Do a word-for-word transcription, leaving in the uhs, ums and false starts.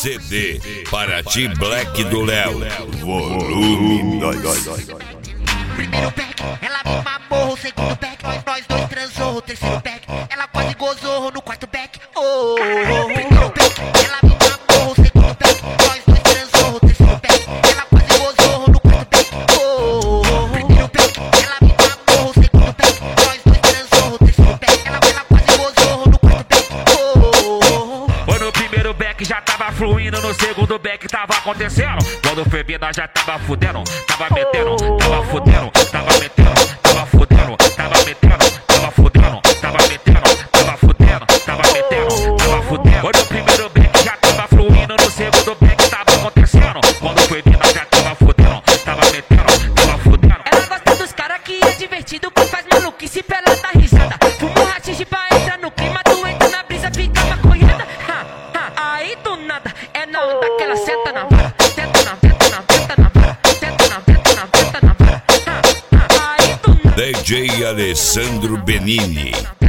C D Paraty Black do Léo, volume dois. Primeiro pack, ela me mamou. O segundo pack, nós, nós dois transou. O terceiro pack, ela quase gozou. No quarto pack, oh, oh. Primeiro pack, ela me mamou. O segundo pack, nós dois transou. O terceiro pack, ela quase gozou. No quarto pack, oh, oh. Primeiro pack, ela me mamou. O segundo pack, nós dois transou. O terceiro pack, ela, ela quase gozou. No quarto pack, oh, oh. Foi no primeiro back, já tava fluindo. No segundo back, tava acontecendo. Quando foi bem, nós já tava fudendo. Tava metendo, tava fudendo. Tava metendo, tava fudendo. Tava metendo, tava fudendo. Tava metendo, tava fudendo. Tava metendo, tava fudendo. Foi no primeiro back, já tava fluindo. No segundo back, tava acontecendo. Quando foi bem, nós já tava fudendo. Tava metendo, tava fudendo. Ela gosta dos cara que é divertido, que faz maluquice pra ela dar risada. Fuma um rachixe pra entrar no clima, tu entra na brisa, fica maconhada. Ha, ha, aí do nada, é na onda que ela senta na vara. Senta na, senta na, senta na vara. Senta na, senta na, senta na vara. Ha, ha, aí do nada. D J Alessandro Benini.